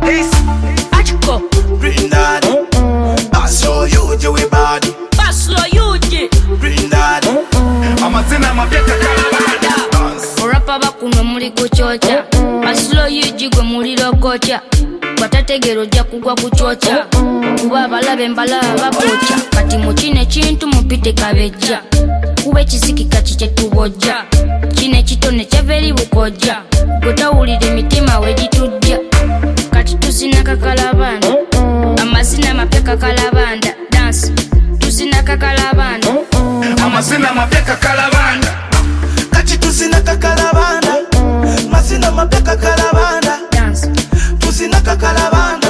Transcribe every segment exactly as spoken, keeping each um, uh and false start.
Achiko Green Daddy Baslo Yuji we body Baslo Yuji Green Daddy Amazina mapeka kalabanda Orapa bakuno muli kuchocha Baslo Yuji gwe muliro kocha Batategero ja kugwa kuchocha Kuba balabe mbala babocha Kati muchine chintu mupite kabeja Kube chisiki kachiche tuboja Chine chitone chaveri bukoja Gotawulire mitima wejitujja Kati tusina kakalabanda Amazina mapeka kalabanda Dance Tusina kakalabanda Amazina mapeka kalabanda Kati tusina kakalabanda Mazina mapeka kalabanda Dance Tusina kakalabanda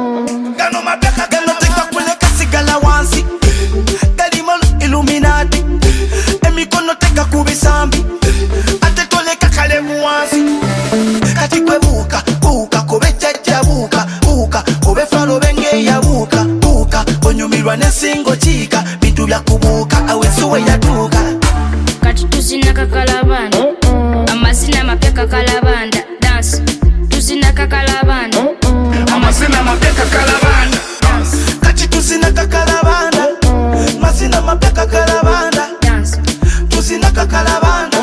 Gano mapeka gano teka kuleka sigala wansi Galimolo Illuminati Emikono teka kubisambi Ate toleka kalemu wansi Kati kwe buka, buka, kobe chacha buka Buka, kobe falo benge ya buka Buka, onyumirwa nesingo chika Bintu bya kubuka, awe suwe ya tuka Kati tusina kakalabanda Amazina mapeka kalabanda Dance Tusina kakalabanda Amazina mapeka kalabanda Kati tusina kakalabanda Mazina mapeka kalabanda Dance Tusina kakalabanda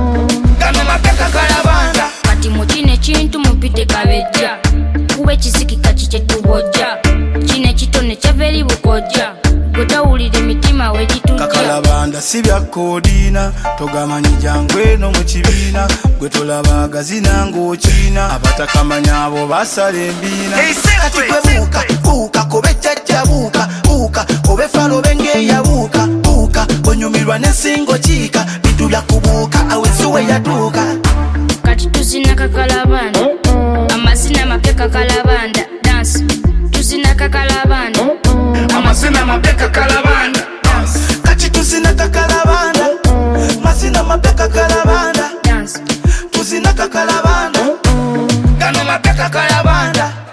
Gano mapeka kalabanda Kati muchine chintu mupite kabeja Kube chisiki kachiche tuboja Chine chitone chaveri bukoja Gotawulire mitima wejitujja Kakalabanda sibya kodina Togamanyi jangwe no muchibina Gwe tolaba gazina ngochina Abatakamanya abo basale mbina Kati kwe buka, buka, kobe chacha buka Buka, kobe falo benge ya buka Buka, onyumirwa nesingo chika Bintu bya kubuka, awe suwe ya tuka Kati tusina kakalabanda Amazina mapeka kalabanda Dance Tusina kakalabanda Amazina mapeka kalabanda Kati tusina kakalabanda Mazina mapeka kalabanda Dance Tusina kakalabanda Gano mapeka kalabanda